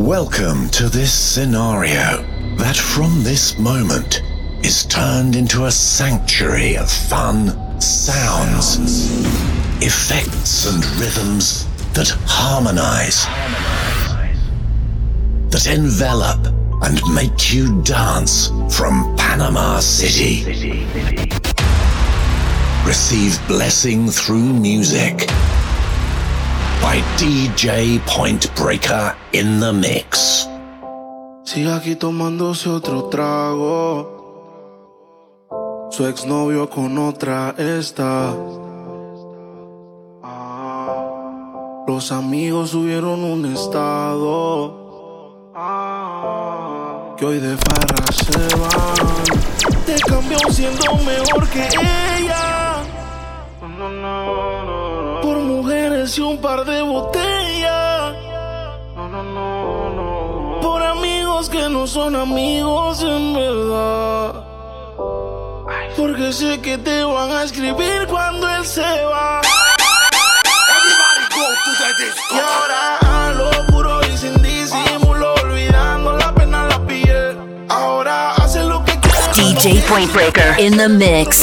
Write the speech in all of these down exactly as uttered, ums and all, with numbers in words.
Welcome to this scenario that from this moment is turned into a sanctuary of fun, sounds, effects and rhythms that harmonize, that envelop and make you dance from Panama City. Receive blessing through music by D J Point Breaker in the mix. Sigue aquí tomándose otro trago. Su exnovio con otra está. Ah, los amigos subieron un estado. Ah, que hoy de farra se van. Te cambió siendo mejor que ella. No, no, no, no. Por mujeres y un par de botellas. No, no, no, no. Por amigos que no son amigos en verdad. Porque sé que te van a escribir cuando él se va. Everybody go to the disco. Y ahora a lo puro y sin disimulo, olvidando la pena la piel. Ahora hace lo que quiere. D J Point Breaker in the mix.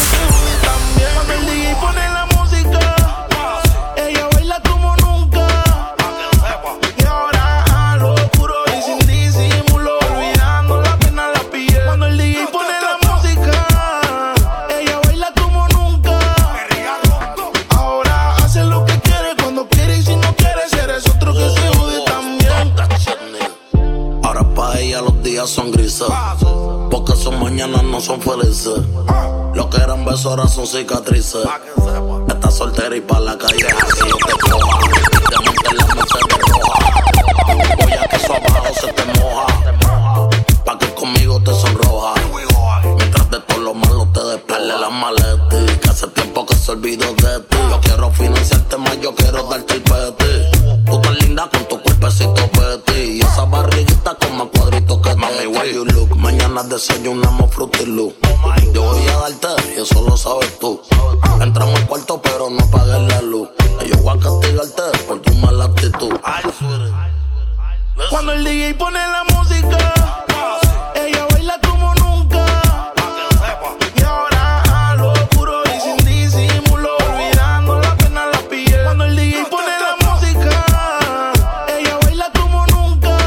Son grises, porque sus mañanas no son felices. Lo que eran besos ahora son cicatrices. Estás soltera y pa' la calle así yo te coja. Diamante en la Mercedes roja. Voy a que eso abajo se te moja, pa' que conmigo te sonroja. Mientras de todo lo malo te despele la maleta. Que hace tiempo que se olvidó de ti. Yo quiero financiarte más, yo quiero darte el peti. Tú tan linda con tu cuerpecito peti. Y esa barriguita con más cuadritos que mami, where you look. Mañana desayunamos Fruity Loop. Yo voy a darte y eso lo sabes tú. Entramos al cuarto pero no apagues la luz. Yo voy a castigarte por tu mala actitud. Cuando el D J pone la música, ella baila como nunca. Y ahora a lo puro y sin disimulo, olvidando la pena la piel. Cuando el D J pone la música, ella baila como nunca.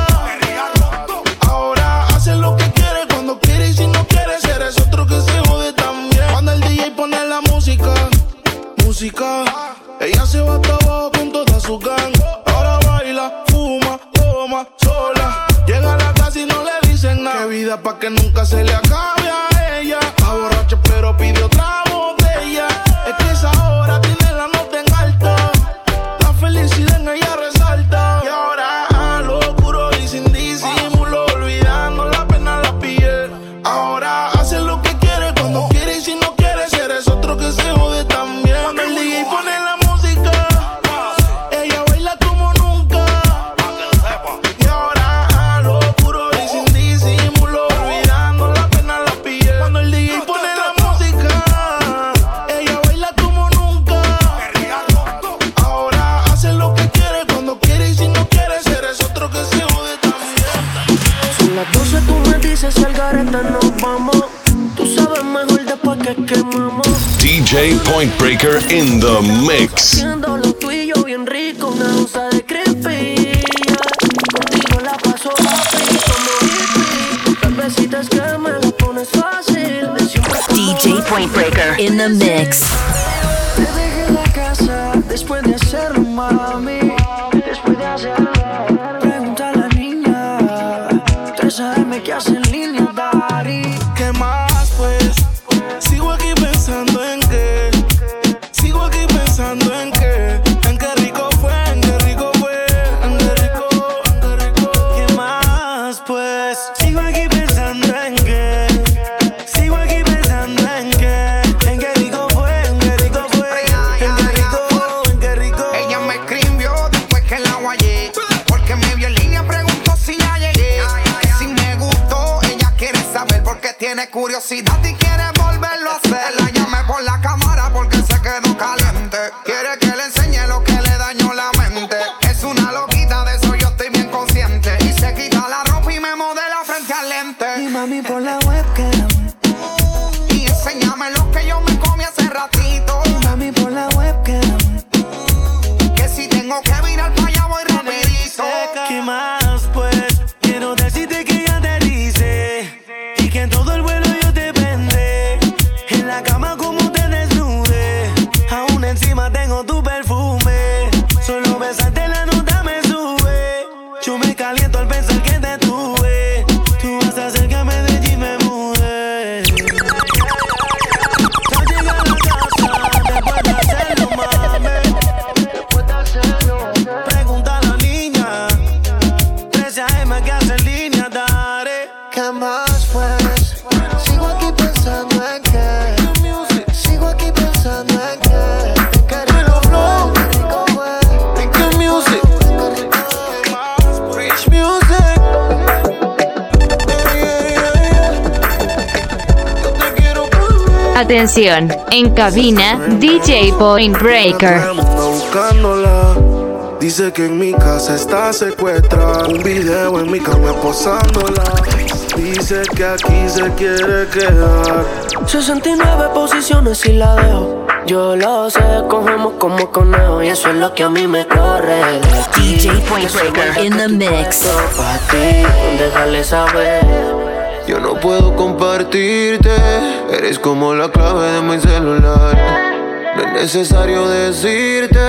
Ahora hace lo que quiere cuando quiere y si no quiere ser es otro que se jode también. Cuando el D J pone la música, música, ella se va hasta abajo con toda su gang. Ahora baila, fuma, toma, sola. Llega a la casa y no le dicen nada. Qué vida pa' que nunca se le acabe a ella. Está borracha pero pide otra botella. Es que esa hora tiene la nota en alta. La felicidad en ella resalta. Y ahora a lo puro y sin disimulo, olvidando la pena la piel. Ahora hace lo que quiere cuando quiere y si no quiere ser es otro que se jode también. Cuando el D J pone la música, ella baila como nunca. Y ahora a lo puro y sin disimulo, olvidando la pena la piel. Cuando el D J pone la música, ella baila como nunca. Ahora hace lo que quiere cuando quiere y si no quiere ser es otro que se jode también. Son las doce, tú me dices si al gareta nos vamos. Tú sabes mejor después que quemamos. D J Point Breaker in the mix. Haciendo lo tuyo bien rico, una onza de creepy. Contigo la paso happy como hippie. Las besitas que me las pones fácil. De siempre D J Point Breaker in the mix. te dejé la casa después de hacerlo, mami. Después de hacerlo. Pregunta a la niña. tres A M que hace en línea, Dari. ¿Qué más pues? Sigo aquí pensando en qué. Sigo aquí pensando en qué. En qué rico fue, en qué rico fue. En qué rico, en qué rico. ¿Qué más pues? Sigo aquí pensando en qué. Sigo aquí pensando en qué. En qué rico fue, en qué rico fue. En qué rico, en qué rico. Ella me escribió después que la guayé. Porque me vio en línea, preguntó si ya llegué. Que si me gustó, ella quiere saber porque tiene curiosidad y quiere volverlo a hacer. La llamé por la cámara porque se quedó caliente. Quiere que le enseñe lo que le dañó la mente. Es una loquita, de eso yo estoy bien consciente. Y se quita Mami, por la webcam. Y enséñame lo que yo me comí hace ratito. Mami, por la webcam. Que si tengo que virar pa' allá voy rapidito. ¿Qué más, pues? Quiero decirte que ya te dice y que en todo el vuelo yo te vendré. En la cama como te desnude. Aún encima tengo tu perfume. Solo besarte la nota me sube. Yo me caliento al pensar que te tuve. Tú vas a hacer que me de y me mude. Ya llegué a la casa, después de hacerlo, mami. Después de hacerlo, pregunta a la niña. trece a eme que hace en línea, daré. ¿Qué más pues? Sigo aquí pensando en que. Sigo aquí pensando en que. En que rico flow, en que rico fue. En que music, en que rico fue. Rich music. Yeah, yeah, yeah, yeah. Yo te quiero por mí. Atención, en cabina D J Point Breaker. Todo el mundo buscándola. Dice que en mi casa está secuestrada. Un video en mi cama posándola. Dice que aquí se quiere quedar. sesenta y nueve posiciones y la dejo. Yo lo sé, cogemos como conejo y eso es lo que a mí me corre de ti. D J Point Breaker in the mix. Pa' ti, déjale saber. Yo no puedo compartirte. Eres como la clave de mi celular. No es necesario decirte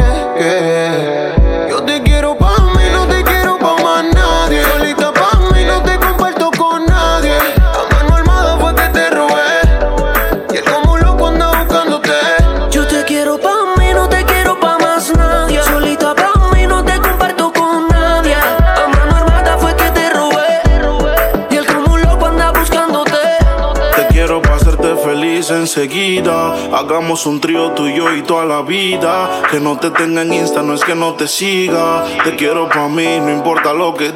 que yo te quiero pa' mí, no te quiero pa' más nadie. Solita pa' mí, no te comparto con nadie. A mano armada fue que te robé. Y él como un loco anda buscándote. Yo te quiero pa' mí, no te quiero pa' más nadie. Solita pa' mí, no te comparto con nadie. A mano armada fue que te robé. Y él como un loco anda buscándote. Te quiero pa' hacerte feliz enseguida. Hagamos un trío tú y yo y toda la vida. Que no te tenga en Insta, no es que no te siga. Te quiero pa' mí, no importa lo que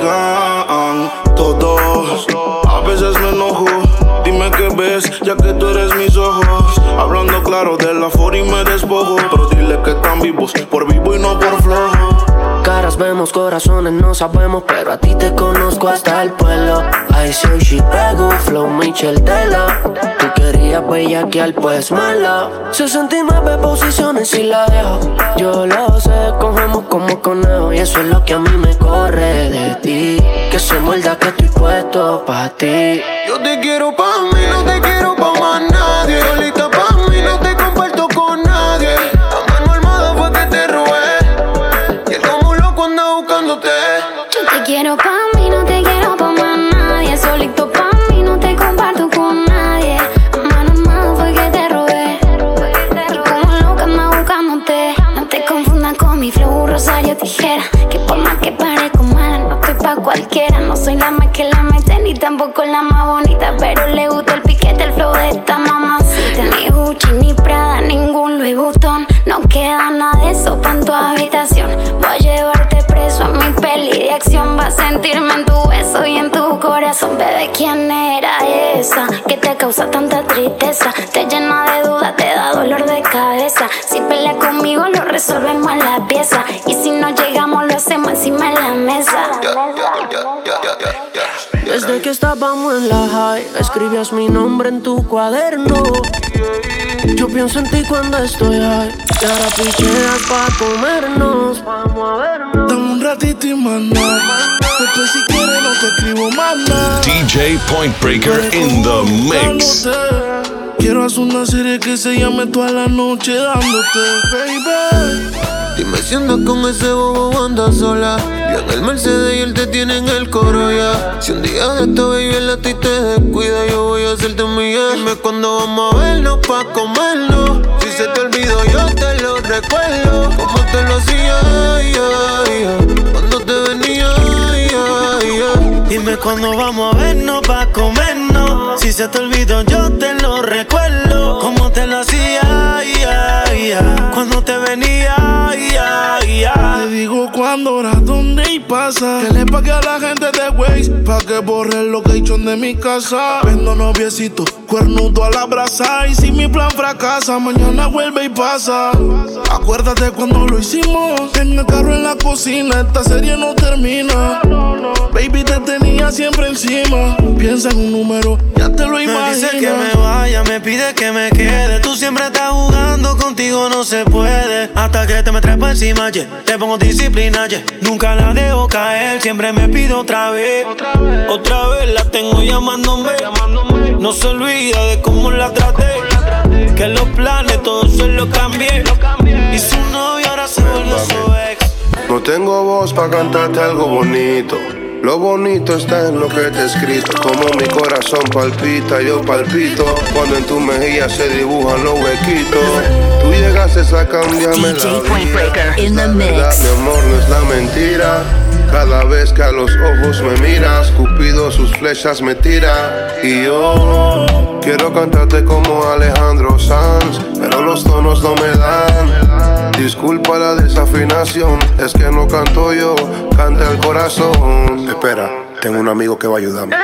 digan todos. A veces me enojo, dime qué ves, ya que tú eres mis ojos. Hablando claro de la for y me despojo. Pero dile que están vivos, por vivo y no por flojo. Caras vemos, corazones no sabemos, pero a ti te conozco hasta el pueblo. I say she pego, flow Michel Tela. Tú querías bellaquear, pues mala. sesenta y nueve posiciones y la dejo. Yo lo sé, cogemos como conejo y eso es lo que a mí me corre de ti. Que se muerda que estoy puesto pa' ti. Yo te quiero pa' mí, no te quiero pa' más nadie. Solita pa' mí, no te comparto con nadie. A mano armada fue que te robé. Y él como un loco anda buscándote. Yo te quiero pa' mí, no te quiero pa' más nadie. Solito pa' mí, no te comparto con nadie. A mano armada fue que te robé. Y como loca anda buscándote. No te confundas con mi flow, Rosario Tijera. Que por más que parezco mala, no estoy pa' cualquiera. No soy la más que la mete, ni tampoco la más bonita. Pero le gusta el piquete, el flow de esta mamacita. Ni Gucci, ni Prada, ningún Louis Vuitton. No queda nada de eso pa' en tu habitación. Voy a llevarte preso a mi peli de acción. Vas a sentirme en tu beso y en tu corazón. Bebé, ¿quién era esa que te causa tanta tristeza? Te llena de dudas, te da dolor de cabeza. Si peleas conmigo lo resolvemos en la pieza. Y si no llegamos lo hacemos encima de la mesa. Desde que estábamos en la high, escribías mi nombre en tu cuaderno. Yo pienso en ti cuando estoy high. Y ahora picheas pa' comernos. Vamos a vernos. Dame un ratito y más nada. Después si quieres no te escribo más nada. D J Point Breaker in the mix. Quiero hacer una serie que se llame Toda la Noche Dándote, baby. Dime si andas con ese bobo o andas sola. Yo en el Mercedes y él te tiene en el coro ya. Si un día de esta baby el a ti te descuida, yo voy a hacerte mía. Dime cuándo vamos a vernos pa' comernos. Si se te olvidó yo te lo recuerdo. Como te lo hacía, yeah, yeah. Cuando te venía, yeah, yeah. Dime cuándo vamos a vernos pa' comernos. Si se te olvidó yo te lo recuerdo. Como te lo hacía, yeah, yeah. Cuando te venía, yeah, yeah. Te digo cuándo buscando horas donde y pasa. Que le pague a la gente de Waze pa' que borre el location de mi casa. Vendo noviecito, cuernudo a la brasa. Y si mi plan fracasa, mañana vuelve y pasa. Acuérdate cuando lo hicimos en el carro, en la cocina. Esta serie no termina. Baby, te tenía siempre encima. Piensa en un número, ya te lo imaginas. Me dice que me vaya, me pide que me quede. Tú siempre estás jugando, contigo no se puede. Hasta que te me trepa encima, yeah. Te pongo disciplina, yeah. Nunca la dejo caer, siempre me pido otra vez. Otra vez, otra vez la tengo llamándome. llamándome. No se olvida de cómo la traté. Que los planes todos se los cambié. Y su novio ahora se volvió su ex. No tengo voz pa' cantarte algo bonito. Lo bonito está en lo que te he escrito. Como mi corazón palpita, yo palpito cuando en tu mejilla se dibujan los huequitos. Tú llegaste a cambiarme D J la Point vida. Breaker in the La mix. verdad, mi amor, no es la mentira. Cada vez que a los ojos me miras, Cupido sus flechas me tira. Y yo quiero cantarte como Alejandro Sanz, pero los tonos no me dan. Disculpa la desafinación, es que no canto yo, canta el corazón. Espera, tengo un amigo que va a ayudarme.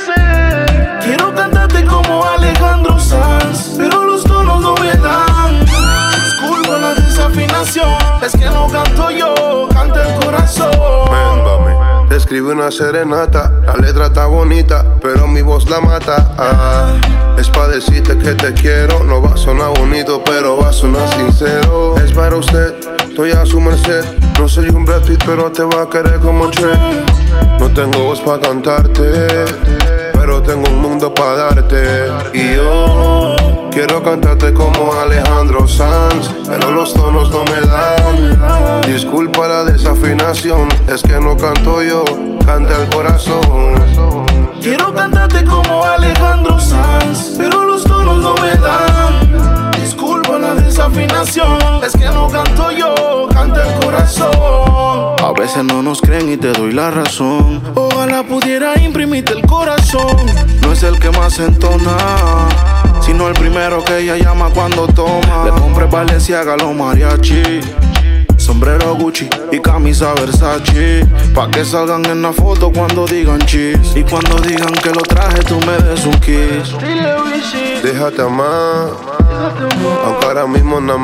Quiero cantarte como Alejandro Sanz, pero los tonos no me dan. Disculpa la desafinación, es que no canto yo, canta el corazón. Véndame. Te escribí una serenata, la letra está bonita, pero mi voz la mata. Ah, es pa' decirte que te quiero, no va a sonar bonito, pero va a sonar sincero. Es para usted, estoy a su merced. No soy un Brad Pitt, pero te va a querer como Shrek. No tengo voz pa' cantarte, pero tengo un mundo pa' darte. Y yo quiero cantarte como Alejandro Sanz, pero los tonos no me dan. Disculpa la desafinación, es que no canto yo, canta el corazón. Quiero cantarte como Alejandro Sanz, pero los tonos no me dan. Disculpa la desafinación, es que no canto yo, canta el corazón. A veces no nos creen y te doy la razón. Ojalá pudiera imprimirte el corazón. No es el que más entona, sino el primero que ella llama cuando toma. Le compré Balenciaga a los mariachi, sombrero Gucci y camisa Versace, pa' que salgan en la foto cuando digan cheese. Y cuando digan que lo traje, tú me des un kiss. Déjate amar, aunque ahora mismo nada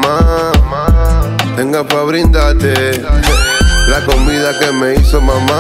más tenga pa' brindarte la comida que me hizo mamá.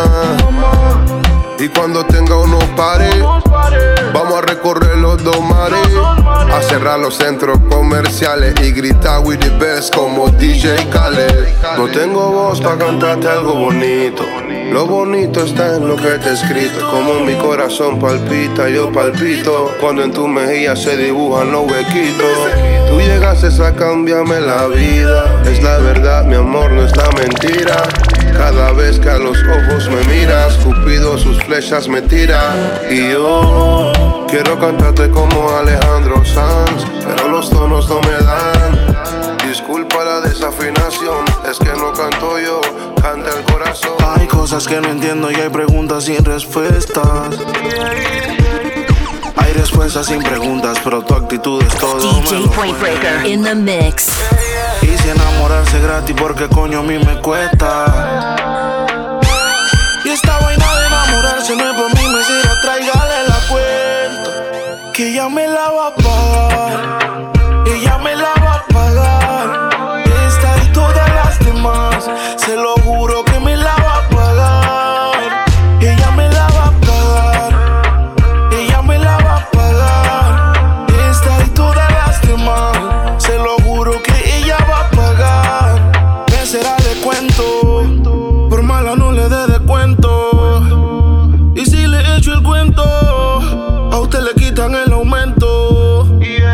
Y cuando tenga unos pares, vamos a recorrer los dos mares, a cerrar los centros comerciales y gritar with the best como D J Khaled. No tengo voz pa' cantarte algo bonito. Lo bonito está en lo que te he escrito. Como mi corazón palpita, yo palpito cuando en tu mejilla se dibujan los huequitos. Tú llegaste a cambiarme la vida. Es la verdad, mi amor, no es la mentira. Cada vez que a los ojos me miras, Cupido sus flechas me tira. Y yo quiero cantarte como Alejandro Sanz, pero los tonos no me dan. Disculpa la desafinación, es que no canto yo, canta el corazón. Hay cosas que no entiendo y hay preguntas sin respuestas. Hay respuestas sin preguntas, pero tu actitud es todo. D J Point Breaker in the mix. Y si enamorarse gratis, porque coño a mí me cuesta. Y esta vaina de enamorarse no es por mí, me será, tráigale la cuenta. Que ella me la va a pagar, ella me la va a pagar. Esta y todas las demás, se lo juro que me la va a pagar. Ella me la va a pagar, ella me la va a pagar. Esta y todas las demás, se lo juro que ella va a pagar. Me será de cuento, por mala no le dé de cuento. Y si le echo el cuento, a usted le quitan el aumento.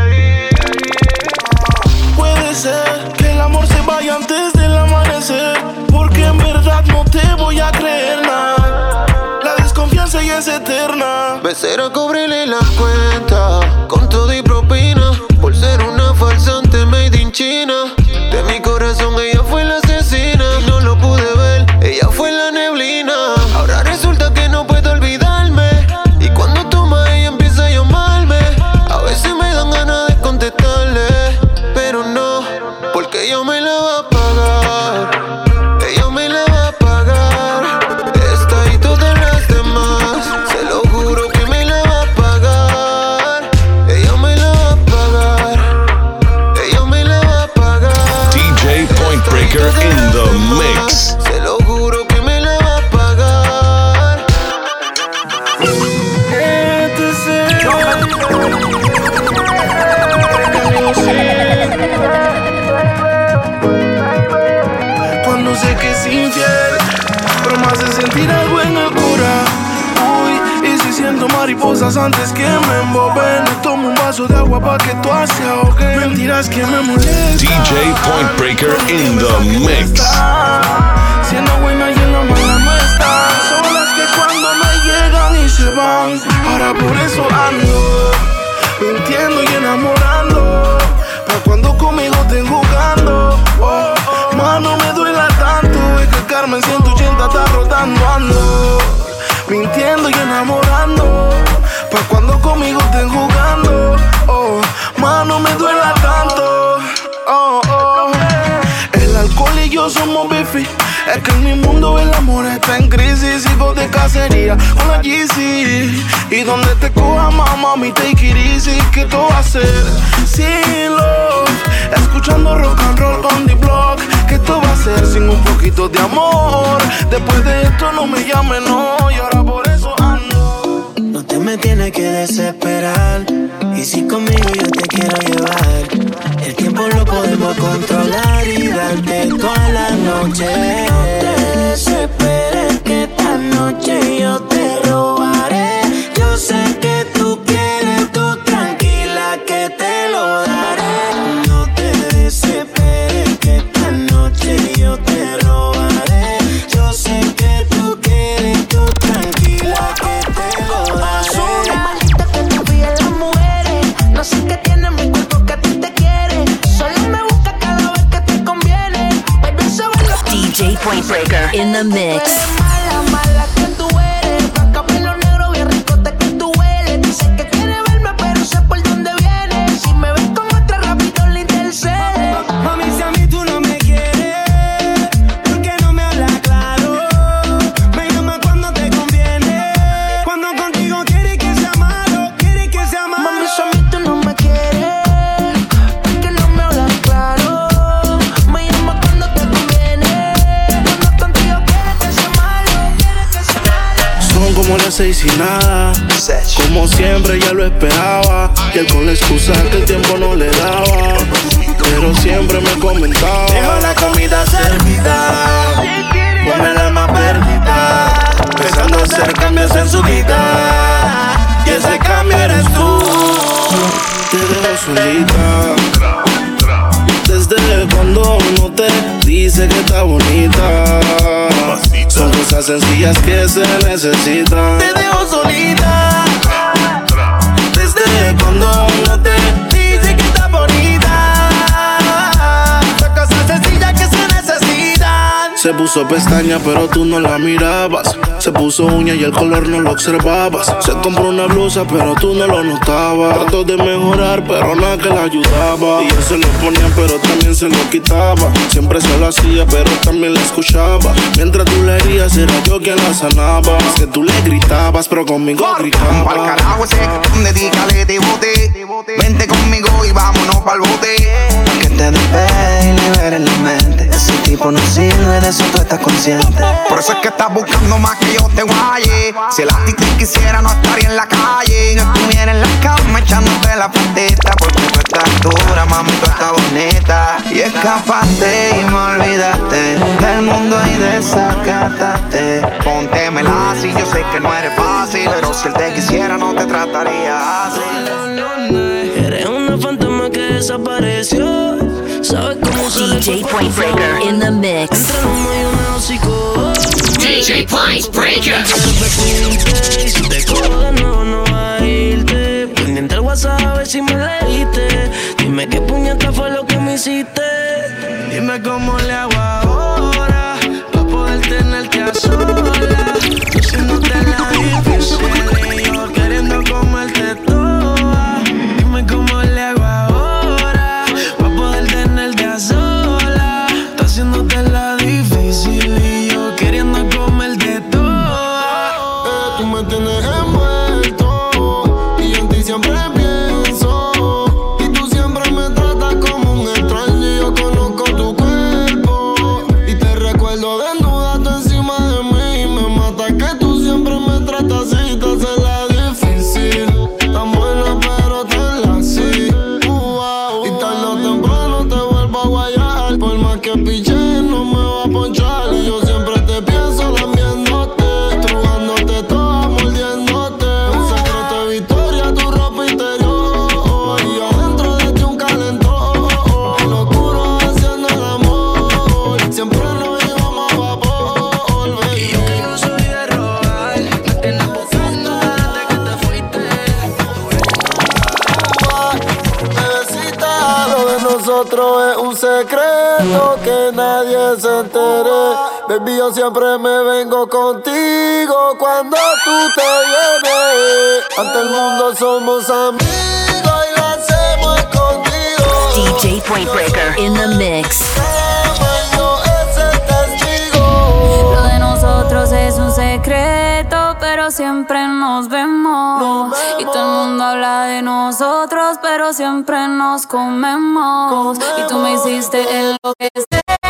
Puede ser que el amor se vaya antes del amanecer, porque en verdad no te voy a creer nada. La desconfianza ya es eterna. Becera, cóbrele la cuenta con todo y propina, por ser una falsante made in China. De mi corazón ella fue la asesina y no lo pude ver, ella fue la neblina. Ahora resulta que no puedo olvidarme, y cuando toma ella empieza a llamarme. A veces me dan ganas de contestarle, pero no, porque ella me la va a pagar. Ella me la va a pagar. tira algo en el cura. Uy, y si siento mariposas antes que me emboben, me tomo un vaso de agua pa' que tú se ahogue. Mentiras que me molestan. D J Point Breaker in the mix. Siendo buena y en la mala no está. Son las que cuando me llegan y se van. Ahora por eso ando mintiendo y enamorando. Pa' cuando conmigo estén jugando. Oh, mano me duela tanto. Es que Carmen ciento ochenta está rotando. Ando mintiendo y enamorando. Pa' cuando conmigo estén jugando. Oh, mano me duela tanto. Oh, oh. El alcohol y yo somos bifi. Es que en mi mundo el amor está en crisis. Hijos de cacería con la G C. Y donde te coja mamá, mi take it easy. ¿Qué tú vas a hacer sin love? Escuchando rock and roll on the block. ¿Qué tú vas a hacer sin un poquito de amor? Después de esto no me llames, no. Y ahora por eso ando. No te me tienes que desesperar. Y si conmigo yo te quiero llevar, el tiempo lo podemos controlar y darte toda la noche. No te desesperes que esta noche yo te robaré. Yo sé que tú quieres, tú tranquila que te lo daré. No te desesperes que esta noche yo te robaré. Yo sé que tú quieres, tú tranquila que te lo daré. No sé qué tiene mi cuerpo que a ti te quiere. Solo me busca cada vez que te conviene. Baby, se ve lo D J Point Breaker in the mix. mala, mala que tú eres. Pa' cabello negro bien ricote que tú hueles. Dice que quiere verme pero sé por dónde viene. Si me ves con otra rápido le intercede. Mami, si a mí tú no me quieres, ¿por qué no me hablas claro? Me llama cuando te conviene. Cuando contigo quieres que sea malo, quieres que sea malo. Mami, si a mí tú no me quieres, ¿por qué no me hablas claro? Me llama cuando te conviene. Cuando contigo quieres que sea malo, quieres que sea malo. Son como las seis y nada. Como siempre ya lo esperaba. Y él con la excusa que el tiempo no le daba, pero siempre me comentaba: deja la comida servida, ponme el alma perdida, empezando a hacer cambios en su vida. Y ese cambio eres tú. Te dejo solita. Desde cuando uno te dice que está bonita. Son cosas sencillas que se necesitan. Te dejo solita. Desde cuando uno te dice que está bonita. Son cosas sencillas que se necesitan. Se puso pestaña pero tú no la mirabas. Se puso uña y el color no lo observabas. Se compró una blusa pero tú no lo notabas. Trató de mejorar pero nada que la ayudaba. Y él se lo ponía pero también se lo quitaba. Siempre se lo hacía pero también la escuchaba. Mientras tú le herías era yo quien la sanaba. Es que tú le gritabas pero conmigo gritaba. Pa'l carajo ese, dedícale de bote. Vente conmigo y vámonos pa'l bote. Que te despegue y libere la mente. Ese tipo no sirve, de eso tú estás consciente. Por eso es que estás buscando más que yo te guaye. Si el actitud quisiera no estaría en la calle. No estuviera en la cama echándote la patita. Porque tú estás dura, mami, tú estás bonita. Y escapaste y me olvidaste del mundo y desacataste. Póntemela así, yo sé que no eres fácil, pero si él te quisiera no te trataría así. Eres una fantasma que desapareció. Sabes cómo se D J Point Breaker in the mix. Entre humo y un hocico. D J Point Breaker. Si te cojo de nuevo no va a irte. Pendiente el WhatsApp a ver si me leíste. Dime qué puñeta fue lo que me hiciste. Dime cómo le hago ahora pa' poder tenerte a solas. Haciéndote la difícil y yo queriendo comerte toda. Dime cómo le hago ahora pa' poder tenerte a solas. Está haciéndote la difícil y yo queriendo comerte toda. Eh, tú me tienes envuelto y en ti siempre pienso. Y tú siempre me tratas como un extraño y yo conozco tu cuerpo. nosotros es un secreto que nadie se entere. Baby, yo siempre me vengo contigo cuando tú te vienes. Ante el mundo somos amigos y lo hacemos escondido. D J Point Breaker in the mix. Lo de nosotros es un secreto, pero siempre nos vemos. nos vemos. Y todo el mundo habla de nosotros, pero siempre nos comemos. comemos. Y tú me hiciste enloquecer.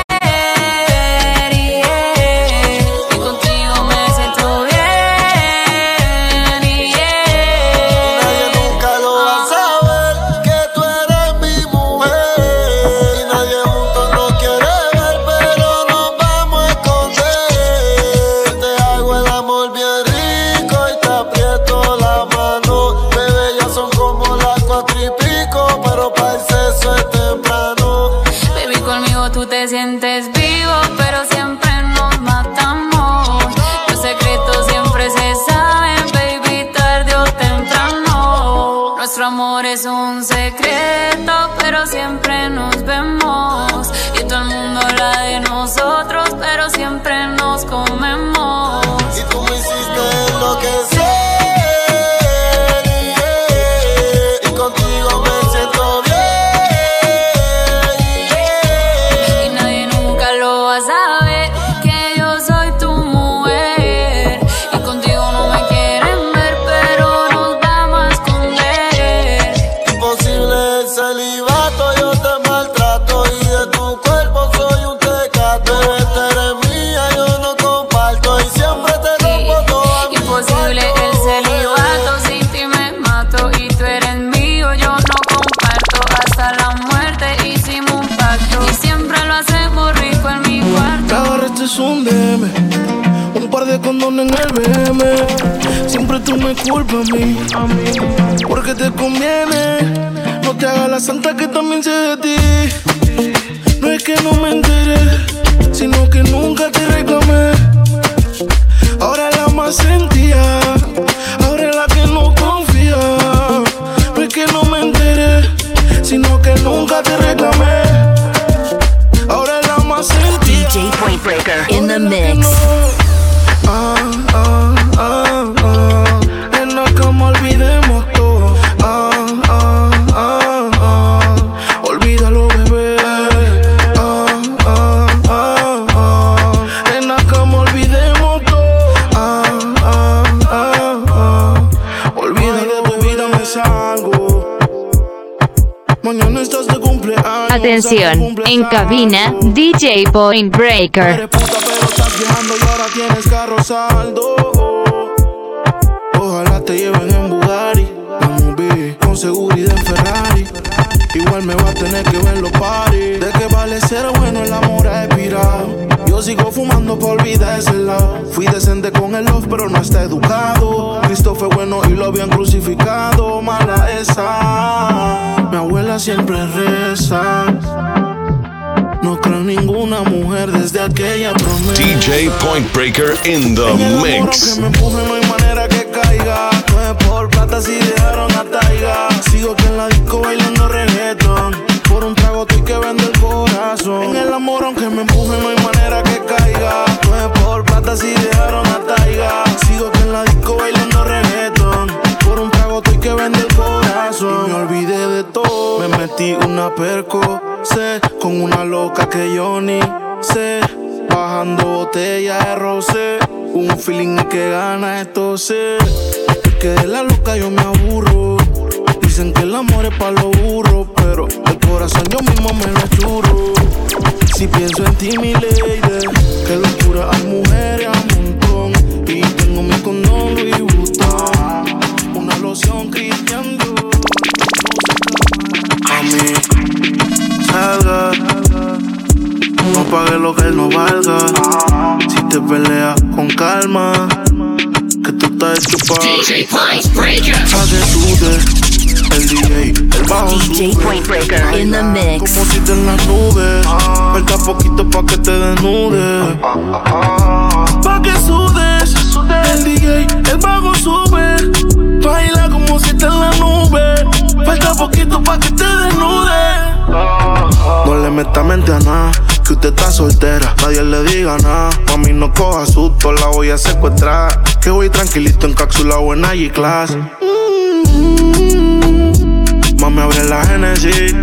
Te sientes vivo, pero siempre nos matamos. Los secretos siempre se saben, baby, tarde o temprano. Nuestro amor es un secreto, pero siempre nos vemos. Y todo el mundo habla de nosotros, pero siempre nos comemos. Y tú me hiciste enloquecer. Es un D M, un par de condones en el B M. Siempre tú me culpas a mí, a mí, porque te conviene. No te hagas la santa que también sé de ti. No es que no me enteré, sino que nunca te reclamé. Ahora es la más sentía, ahora es la que no confía. No es que no me enteré, sino que nunca te reclamé. Ahora es la más sentía. D J Point Breaker in the mix. Ah, ah, ah, ah. En la cama olvidemos todo. Ah, ah, ah, ah. Olvídalo, bebé. Ah, ah, ah, ah. En la cama olvidemos todo. Ah, ah, ah, ah. Olvídalo, bebé, me salgo. Mañana estás de cumpleaños. Atención, en cabina, D J Point Breaker. Eres puta, pero estás viajando y ahora tienes carro saldo. Ojalá te lleven en Bugatti, Lamborghini, con seguridad en Ferrari. Igual me va a tener que ver los parties. De que vale ser bueno el amor ha expirado. Yo sigo fumando pa' olvidar ese lado. Fui decente con el love, pero no está educado. Cristo fue bueno y lo habían crucificado. Mala esa. Mi abuela siempre reza. No creo en ninguna mujer desde aquella promesa. D J Point Breaker in the en el amor, mix. Aunque me empuje, no hay manera que caiga. No es por plata si dejaron a Taiga. Sigo aquí en la disco bailando reggaeton. Por un trago estoy que vende el corazón. En el amor, aunque me empuje, no hay manera que caiga. No es por plata si dejaron a Taiga. Sigo aquí en la disco bailando reggaeton. Por un trago estoy que vende el corazón. Y me olvidé de todo. Me metí una perco. Sé, con una loca que yo ni sé. Bajando botella de rosé. Un feeling que gana esto sé. Que de la loca yo me aburro. Dicen que el amor es pa' los burros, pero el corazón yo mismo me lo churro. Si pienso en ti, mi lady, que locura, hay mujeres a montón. Y tengo mi condón Louis Vuitton, una loción Christian Dior. A mí, salga, no pague lo que él no valga. Si te peleas con calma, que tú estás hecho pa' D J Point Breaker. Pa' que sude. El D J, el bajo D J sube. Point Breaker in the mix. Como si te en las nubes. Falta poquito pa' que te desnudes. Pa' que sudes. El D J, el bajo sube. Baila como si te en la nube. Falta poquito pa' que te desnudes. mente a nada, que usted está soltera, nadie le diga nada. Mami, no coja susto, la voy a secuestrar. Que voy tranquilito en cápsula o en G-Class. Mm-hmm. Mami, abre la Genesis.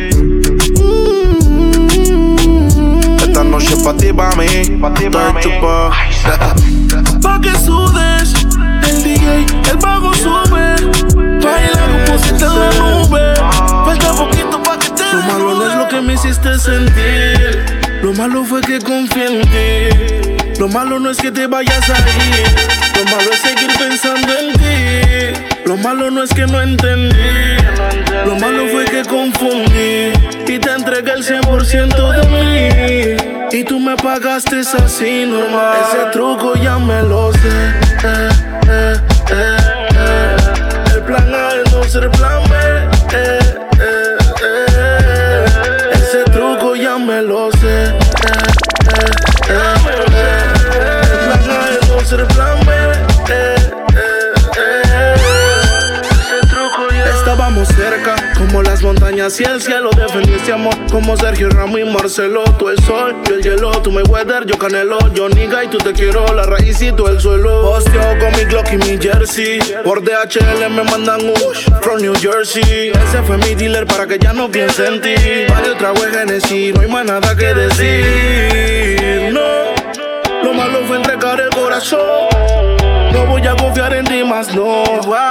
Mm-hmm. Esta noche pa' ti, pa' mí, pa' ti, pa' mí. Pa' que sudes, el D J, el bajo sube. Baila como si te de nube. Falta poquito pa' que te Lo malo no es lo que me hiciste sentir. Lo malo fue que confié en ti. Lo malo no es que te vayas a ir. Lo malo es seguir pensando en ti. Lo malo no es que no entendí. Lo malo fue que confundí y te entregué el cien por ciento de mí. Y tú me pagaste así normal. Ese truco ya me lo sé. Eh, eh, eh, eh. El plan A es no ser plan B. Eh, eh, eh. Ese truco ya me lo sé. Eh, eh, eh, eh. El plan A es no ser plan B. Eh, eh, eh. Ese truco ya. Estábamos cerca, como las montañas y el cielo. Defendiste amor, como Sergio Ramos y Marcelo. Tú el sol, yo el hielo, tú me weather, yo Canelo. Yo nigga y tú te quiero, la raíz y tú el suelo. Posteo con mi Glock y mi jersey. Por D H L me mandan un from New Jersey. Ese fue mi dealer para que ya no piense en ti. Varios tragos de Genesis, no hay más nada que decir. No, lo malo fue entregar el corazón. No voy a confiar en ti más, no.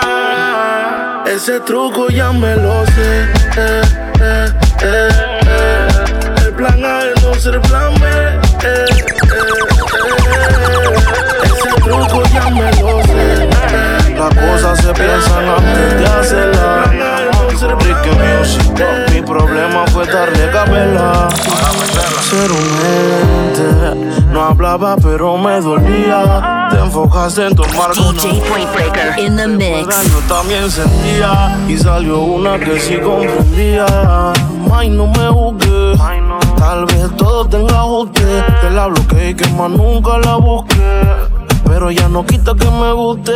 Ese truco ya me lo sé. Eh, eh, eh, eh. El plan A es no ser plan B. Eh, eh, eh. Ese truco ya me lo sé. Eh, Las cosas se piensan antes de hacerlas. Ricky Music, mi problema fue darle capela. Ser un ente, no hablaba pero me dolía. Te enfocaste en tomar D J Point Breaker in the mix. Yo también sentía y salió una que sí comprendía. Ay, no me juzgué, tal vez todo tenga ajuste. Que la bloqueé y que más nunca la busqué, pero ya no quita que me guste.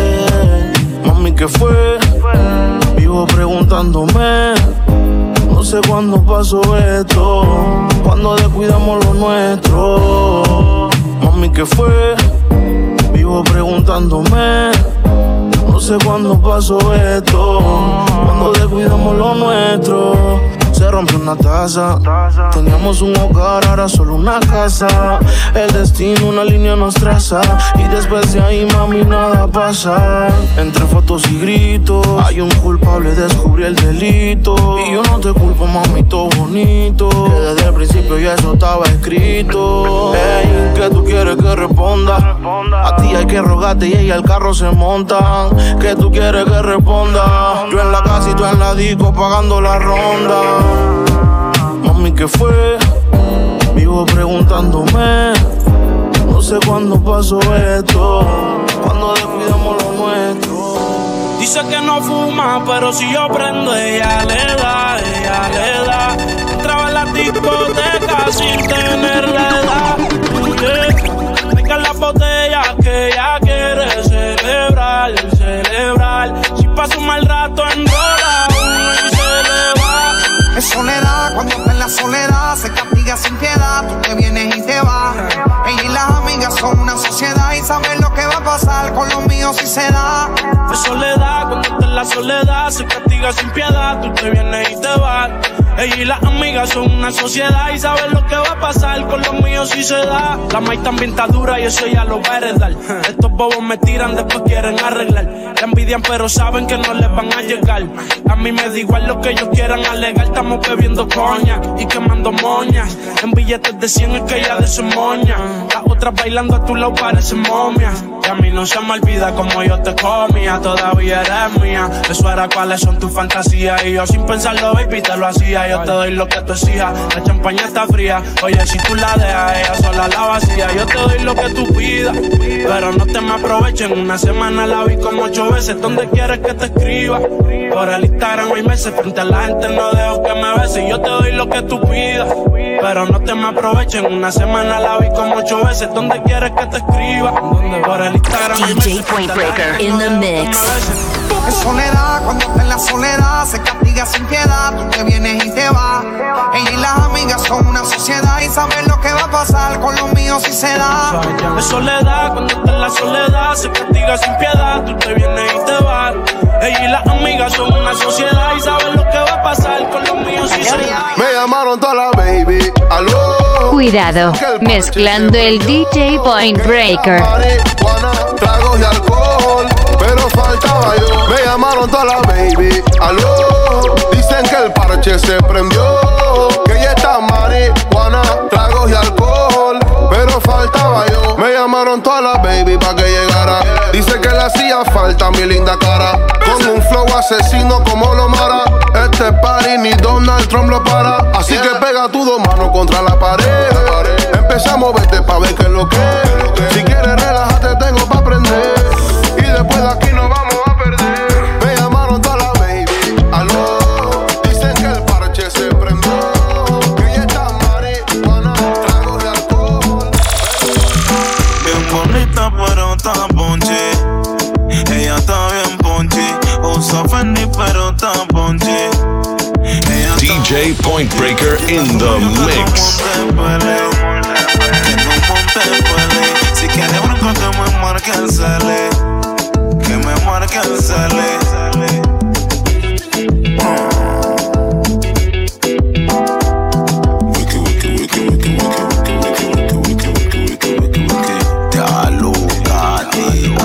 Mami, ¿qué fue? Vivo preguntándome. No sé cuándo pasó esto, cuando descuidamos lo nuestro. Mami, ¿qué fue? Vivo preguntándome. No sé cuándo pasó esto, cuando descuidamos lo nuestro. Se rompió una taza, teníamos un hogar, ahora solo una casa. El destino una línea nos traza, y después de ahí, mami, nada pasa. Entre fotos y gritos, hay un culpable, descubrí el delito. Y yo no te culpo, mami, todo bonito, que desde el principio ya eso estaba escrito. Ey, ¿qué tú quieres que responda? A ti hay que rogarte y ella al carro se monta. ¿Qué tú quieres que responda? Yo en la casa y tú en la disco pagando la ronda. Mami, ¿qué fue? Vivo preguntándome. No sé cuándo pasó esto, cuando descuidamos lo nuestro. Dice que no fuma, pero si yo prendo, ella le da, ella le da. Entraba en la discoteca sin tener la edad. Venga la botella que ella quiere celebrar, celebrar. Si pasa un mal rato, enrola uno y se le va. Es soledad, cuando está en la soledad se castiga sin piedad. Tú te vienes y te vas. Ella y las amigas son una sociedad y saben lo que va a pasar con los míos si se da. Es soledad, cuando está en la soledad se castiga sin piedad. Tú te vienes y te vas. Ella y las amigas son una sociedad y saben lo que va a pasar con los míos si se da. La maíz también está dura y eso ya lo va a heredar. Estos bobos me tiran, después quieren arreglar. La envidian pero saben que no les van a llegar. A mí me da igual lo que ellos quieran alegar. Estamos bebiendo coña y quemando moñas. En billetes de cien es que ella de su moña. Las otras bailando a tu lado parecen momias. Y a mí no se me olvida como yo te comía. Todavía eres mía. Eso era cuáles son tus fantasías. Y yo sin pensarlo, baby, te lo hacía. Yo te doy lo que tú exijas. La champaña está fría. Oye, si tú la dejas, ella sola la vacía. Yo te doy lo que tú pidas, pero no te me aprovechen. Una semana la vi como ocho veces. ¿Dónde quieres que te escriba? Por el Instagram hay meses. Frente a la gente no dejo que me beses. Yo te doy lo que tú pidas, pero no te me aprovechen. Una semana la vi como ocho veces. ¿Dónde quieres que te escriba? Por el Instagram hay meses. D J Point Breaker in the mix. En soledad, cuando está en la soledad, se castiga sin piedad. Tú te vienes y te vas. Ella y las amigas son una sociedad y saben lo que va a pasar con los míos si se da. En soledad, cuando está en la soledad, se castiga sin piedad. Tú te vienes y te vas. Ella y las amigas son una sociedad y saben lo que va a pasar con los míos si se da. Me llamaron toda la baby. Aló. Cuidado, mezclando el D J Point Breaker. Marihuana, tragos y alcohol, pero faltaba yo. Me llamaron toda la baby. Aló. Dicen que el parche se prendió, que ya está marihuana, tragos y alcohol, pero faltaba yo. Me llamaron toda la baby pa' que llegara. Dice que le hacía falta mi linda cara, con un flow asesino como lo Mara. Este party ni Donald Trump lo para. Así que pega tus dos manos contra la pared. Empezamos, vete pa' ver qué es lo que es. Si quieres relájate, tengo pa' aprender. Y después de aquí nos vamos a perder. Me llamaron toda la baby. Aló. Dicen que el parche se prendió, que ya está marihuana, tragos de alcohol. Bien bonita pero está ponche. Ella está bien ponche. Usa Fendi pero está ponche. D J Point Breaker in the mix. Si quiere bronco que me marque el cele, que me marque el cele. Wiki, wiki, wiki, wiki, wiki, wiki, wiki, wiki, wiki, wiki, wiki, wiki. Te aluga, te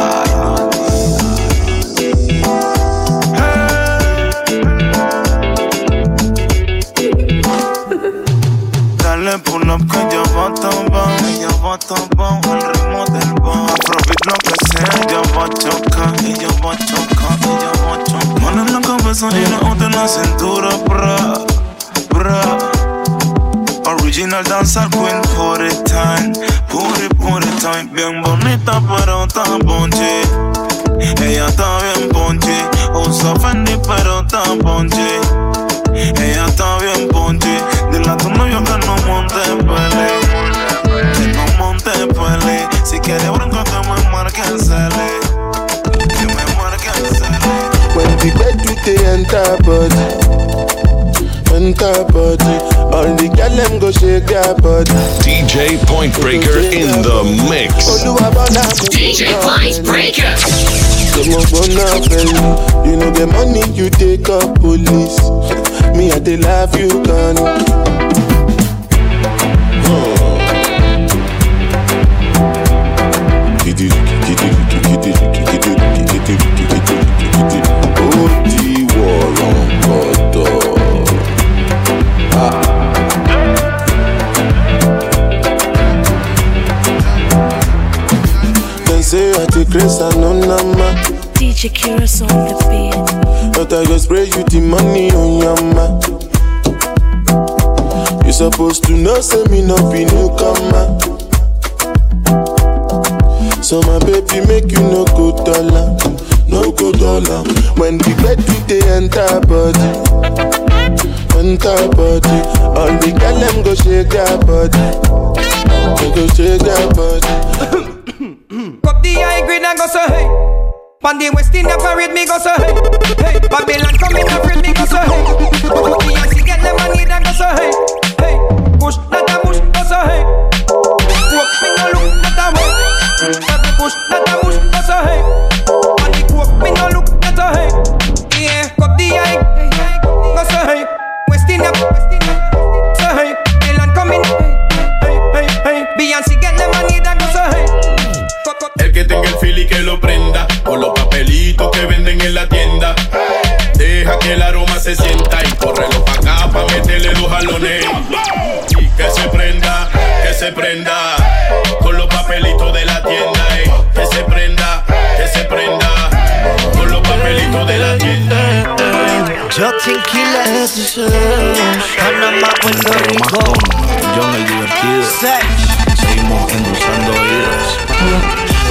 Dale pull up que ya va tan bajo, ella va tan bajo el ritmo del bajo. Afrobeat lo que sea, ella va a chocar, ella va a chocar, ella va a chocar. Mano en la cabeza y la otra en la cintura, bra, bra. Original dancer queen, put it time, put it, put it time. Bien bonita pero está ponche, ella está bien ponche. Usa Fendi pero está ponche, ella está bien ponche. Dile a tu novio que no monte pele, que no monte pele. Si quiere bronco que me marque el cele, que me marque el cele. When the bed do they enter body, enter body. All the girl them go shake their body. D J Point Breaker in the mix. D J Point Breaker. You know the money you take up police. Me I dey love you gone. Say I take grace and no nama. D J Curious on the beat. But I go spray you the money on your ma. You supposed to know, say me no be newcomer. So my baby make you no go dollar, no go dollar. When the bed do they enter body, enter body. All the girl them go shake their body, they go shake their body. Cup the high grade and go so hey. Pan the West India parade me go so hey. Hey, Babylon come in and afraid me go so hey. Put the icy get the money and go so hey. Hey, push not a push go so hey. Walk me no look not a way. Not a push not a push go so hey. Pan the walk me no look not a hey. Yeah, cup the high go so hey. West India West India so hey. Babylon come in hey hey hey. Beyonce get the money and go so hey. El que tenga el feel y que lo prenda, con los papelitos que venden en la tienda. Deja que el aroma se sienta y córrelo pa' acá pa' meterle los jalones. Que se prenda, que se prenda, con los papelitos de la tienda. Eh. Que se prenda, que se prenda, con los papelitos de la tienda. Justin Quiles, Panamá, Puerto Rico. John el divertido. Seguimos endulzando oídos. Lo de nosotros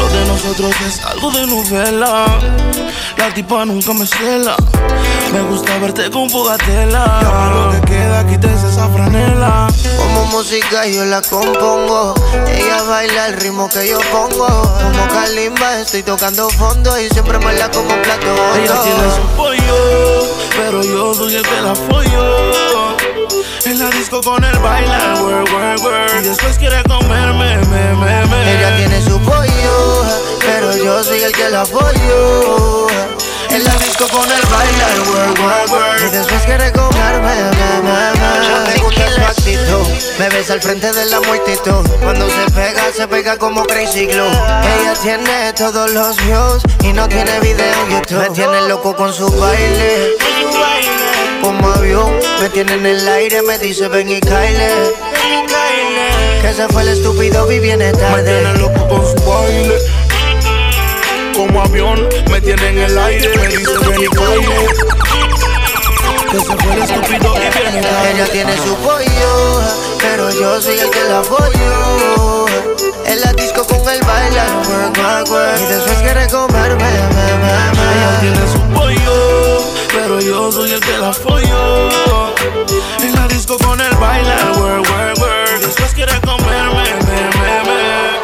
nosotros es algo de novela. La tipa nunca me cela. Me gusta verte con fogatela. Ya lo que queda, quítese esa franela. Como música yo la compongo. Ella baila el ritmo que yo pongo. Como Kalimba estoy tocando fondo y siempre me la como plato hondo. Ella tiene su pollo, pero yo soy el que la follo. En la disco con el bailar, work, work, work. Y después quiere comerme, me, me, me. Ella tiene su pollo, pero yo soy el que la apoyo. En la disco con el bailar, work, work, work. Y después quiere comerme, me, me, me. Me gusta su actitud, me besa al frente de la multitud. Cuando se pega, se pega como Crazy Glue. Ella tiene todos los views y no tiene video en YouTube. Me tiene loco con su baile. Como avión, me tiene en el aire, me dice ven y caile. Que se fue el estúpido y viene tarde. Me tiene loco con su baile. Como avión, me tiene en el aire, me dice ven y caile. Que se fue el estúpido y viene tarde. Ella tiene su pollo, pero yo soy el que la apoyo. En la disco con el bailar, work, work, work. Y después quiere comerme, me, me, me. Ella tiene su pollo, pero yo soy el que la follo. En la disco con el bailar, work, work, work. Después quiere comerme, me, me, me.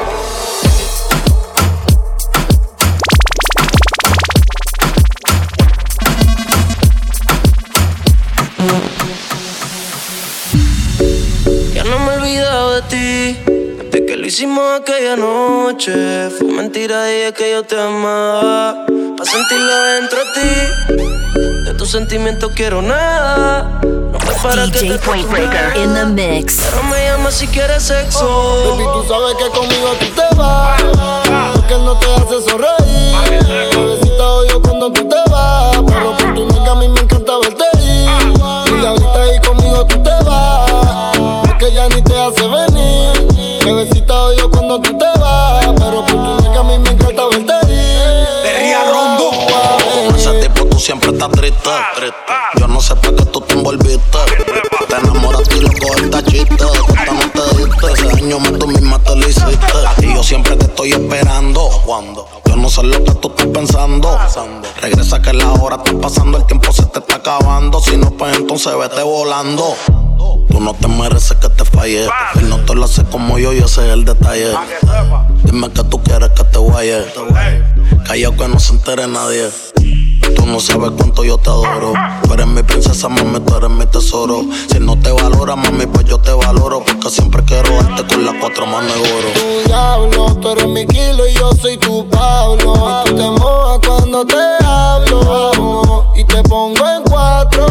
Ya no me he olvidado de ti. Desde que lo hicimos aquella noche. Fue mentira y es que yo te amaba. Pa' sentirlo dentro de ti. De tus sentimientos quiero nada. No me para que te Point Breaker in the mix. Pero me llama si quieres sexo. Baby, tú sabes que conmigo tú te vas. Porque él no te hace sonreír. Bebecita odio cuando tú te vas. Pero por tu nega a mí me encanta verte ir. Y ahorita ahí conmigo tú te vas. Porque ya ni te hace venir. Bebecita odio cuando tú te vas. Pero por tu nega a mí me encanta verte ir. Perría Rondo. Con ese tipo tú siempre estás triste. Yo no sé para qué tú te envolviste. Te enamoraste y lo cogiste chiste. Cuenta no te diste. Ese daño me tú misma te lo hiciste. A ti yo siempre te estoy esperando. Cuando yo no sé lo que tú estás pensando. Regresa que la hora está pasando. El tiempo se te está acabando. Si no, pues entonces vete volando. Tú no te mereces que te falle. Él no te lo hace como yo y ese es el detalle. Dime que tú quieres que te guaye. Callao que no se entere nadie. Tú no sabes cuánto yo te adoro. Tú eres mi princesa, mami, tú eres mi tesoro. Si no te valora, mami, pues yo te valoro. Porque siempre quiero darte con las cuatro manos de oro. Tu diablo, tú eres mi kilo y yo soy tu Pablo. Y tú te mojas cuando te hablo. Y te pongo en cuatro.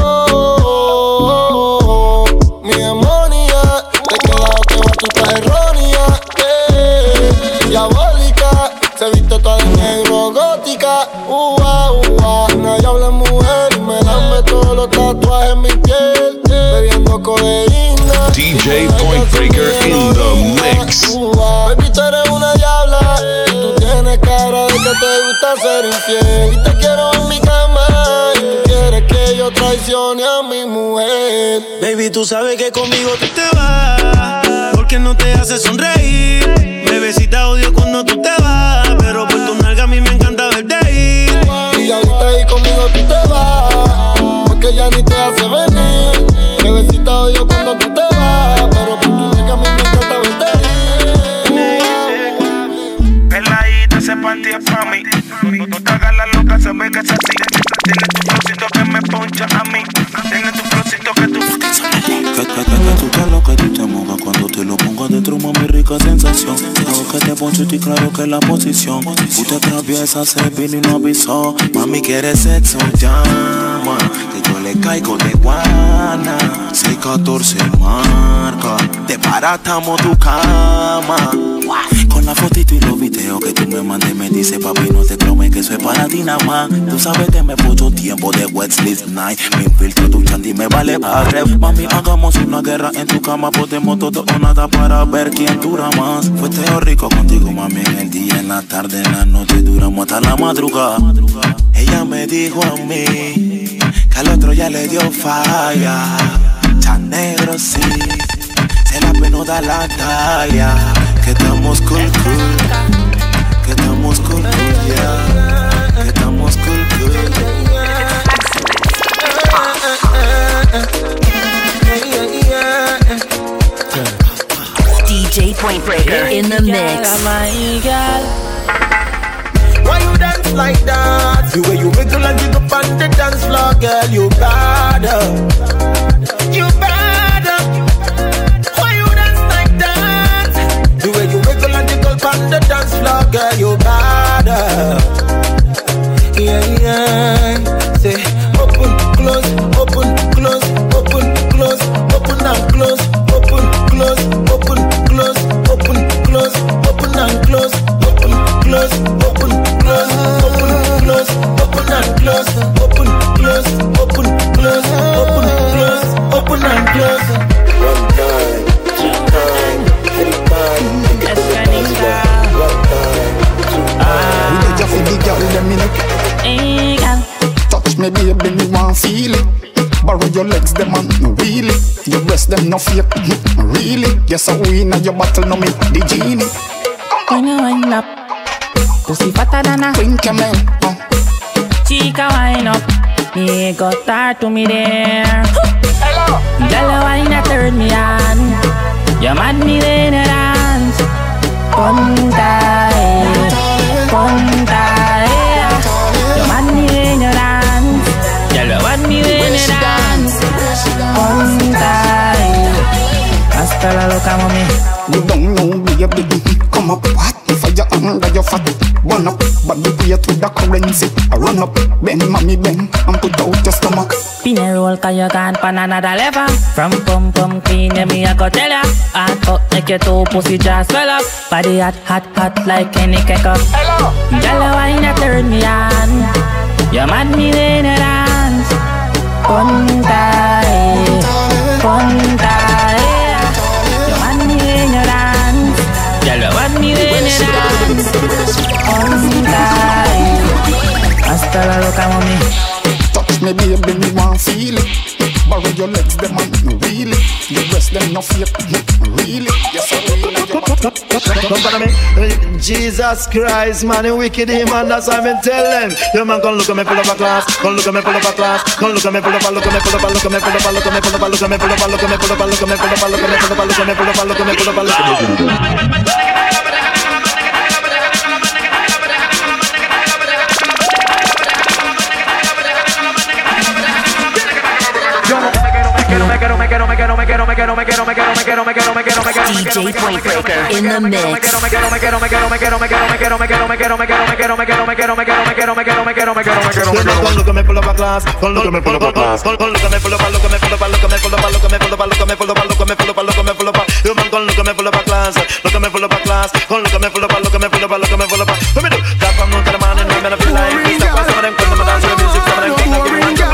Mi demonia, te queda que va, tú estás errónea. Eh, diabólica, se viste toda de negro, gótica. Ua, ua, nadie habla mujer y me dame todos los tatuajes en mi piel. Bebiendo codeína. D J Point Breaker in the mix. Ua, baby, tú eres una diabla. Y tú tienes cara de que te gusta ser infiel. Y te quiero en mi cama. Y tú quieres que yo traicione a mi mujer. Baby, tú sabes que conmigo tú te vas. Porque no te hace sonreír. Bebecita odio cuando tú te vas. Pero por tu nalga a mí me encanta verte ir. Y ahorita ahí conmigo tú te vas. Porque ya ni te hace venir. Bebecita odio cuando tú te vas. Pero por tu nalga a mí me encanta verte ir. Peladita, ese panty es pa' mí. No te hagas la loca, se ve que es así. Tienes tu flowcito que me poncha a mí. Tienes tu flowcito que tú... Que, que, que, que tú te lo que tú te mojas cuando te lo pongo adentro, mami, rica sensación. Creo que te poncho y claro que la posición. Tú te atraviesas, se vino y no avisó. Mami, quieres sexo, llama. Que yo le caigo de guana. seis catorce marca. Te baratamos tu cama. Con la fotito y los videos que tú me mandes, me dice papi, no te cromes que eso es para ti nada más. Tú sabes que me puso tiempo de wet sleep night. Me infiltro tu chandy, me vale padre. Mami, hagamos una guerra en tu cama. Podemos todo o nada para ver quién dura más. Fue teo rico contigo, mami, en el día, en la tarde, en la noche. Duramos hasta la madrugada. Ella me dijo a mí que al otro ya le dio falla. Tan negro sí, se la pena da la talla. Que estamos cool, cool. Que estamos cool, mix. Why you dance like that? The way you wiggle and jiggle up on the dance floor, girl, you bad up. You bad up. Why you dance like that? The way you wiggle and jiggle up on the dance floor, girl, you bad up. Yeah, yeah. Say, open, close, open, close, open, close, open and close, open, close, open, close, open, close, open and close, open, close, open, close, open, close, open and close, open, close, open, close, open, close, open and close. One time, two time, three time, Escanica. One time, two time. We dey just the girl, let me know. Touch me, baby, me want feel it. Borrow your legs, them man, no really. Your breast, them no fake, really. Yes, I win at your battle, no me, the genie. When you wind up, pussy fatter than a queen camel. Uh. Chica wind up, me got start to me there. Hello. Girl, wine a turn me on. You mad me when you dance. Punta, punta, you mad me when you dance. Girl, you mad me when you dance. Punta, hasta la loca mami. You don't know baby, come up, what? Fire under your fat, burn up, body way to the currency. I run up, bend mommy bend, and put out your stomach. Pin a roll, cause you gone pan another level. From pum pum clean, yeah, me I go tell ya. Hot up, make your two pussy just swell up. Body hot, hot, hot like any cake up. Hello. Girl, wine a turn me on. You mad me when you dance. Punta, punta, you mad me when you dance. Girl, you mad me when you dance. Punta, hasta la loca mami. Touch me, baby, me want feel it. Borrow your legs, them man, no really. Your breast, them no fake, really. Yes, I really. Don't bother me. Jesus Christ, man, you wicked man, that's what I tell them. Your man come look at me full of a class, come look at me full of a class, come look at me full of a, look at me full of a, look at me full of a, look at me full of a, look at me full of a, look at me full of a, look at me full of a, look at me full of a, look at me full of a, look at me full of a, look at me full of a. D J Point Breaker in the mix. Look at me full of a class, look at me full of a class, look at me full of a, look at me full of a, look at me full of a, look at me full of a, look at me full of a, look at me full of a, look at me full of a. You man gon' look at me full of a class, look at me full of a class, look at me full of a, look at me full of a, look at me full of a. What me do? That from noon to the morning, I'm gonna feel like this. Some of them come to dance with music, some of them come to give me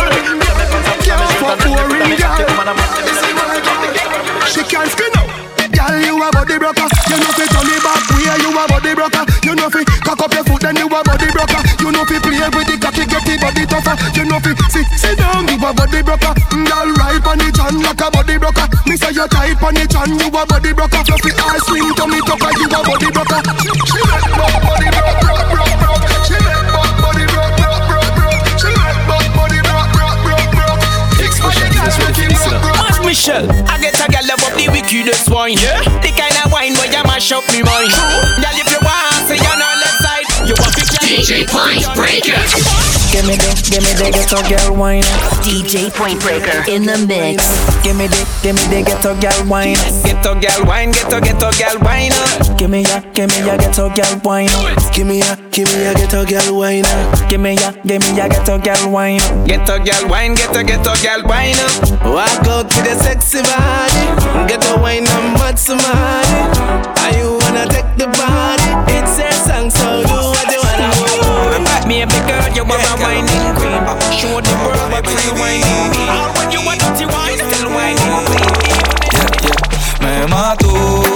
she can't scream out. Girl, you a body broker. You know fi turn it back way. You a body broker. You know fi cock up your foot, then you a body broker. You know fi play with the cocky, get the body tougher. You know fi sit, sit down, you a body broker. Girl, right on the chan like a body broker. Me say you tight on the chan, you a body broker. Fluffy ass swing to me tougher, you a body broker. She let back body broke, broke, broke, broke. She let back body broke, broke, broke, broke. She let back body broke, broke, broke, broke. Expression, this way, this way. Michelle, I get a girl love up the wickedest wine. Yeah. The kind of wine where you mash up me mind. Girl, if you want, say you're on left side. You want to D J Point Breaker. Give me the, give me the ghetto girl wine. D J Point Breaker in the mix. Give me the, give me the ghetto girl wine. Ghetto girl wine, ghetto ghetto girl wine. Give me ya, give me ya ghetto girl wine. Give me ya, give me ya ghetto girl wine. Give me ya, give me ya ghetto girl wine. Ghetto girl wine, ghetto ghetto girl wine. Walk out to the sexy body. Ghetto wine and mad somebody. Are you wanna take the body? It's a song, so do what you wanna do. Me a big girl, you are a whining queen. Show the world what you whining me. All when you want to wine, still whining queen. Yeah, yeah. Me mató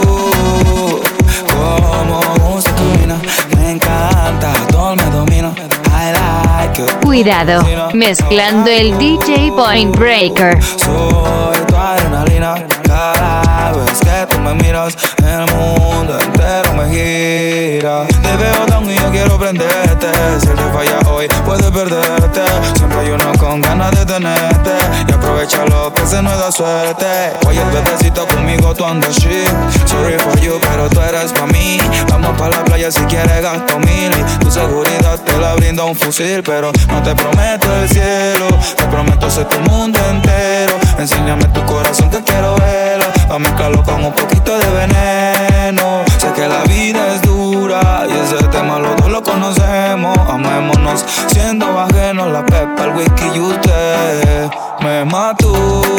como música camina. Me encanta, todo me domina. I like it. Cuidado, mezclando el D J Point Breaker. Soy tu adrenalina. Cada vez que tú me miras, el mundo entero me gira. Te veo tan y yo quiero prenderte. Si te falla hoy, puedes perderte. Siempre hay uno con ganas de tenerte. Y aprovecha aprovechalo, que se nos da suerte. Oye, bebecito, conmigo tú andas shit. Sorry for you, pero tú eres pa' mí. Vamos pa' la playa si quieres gasto mil. Y tu seguridad te la brinda un fusil. Pero no te prometo el cielo, te prometo ser tu mundo entero. Enséñame tu corazón que quiero verlo. A mezclarlo con un poquito de veneno. Sé que la vida es dura y ese tema los dos lo conocemos. Amémonos siendo ajenos, la pepa, el whisky y usted me mató.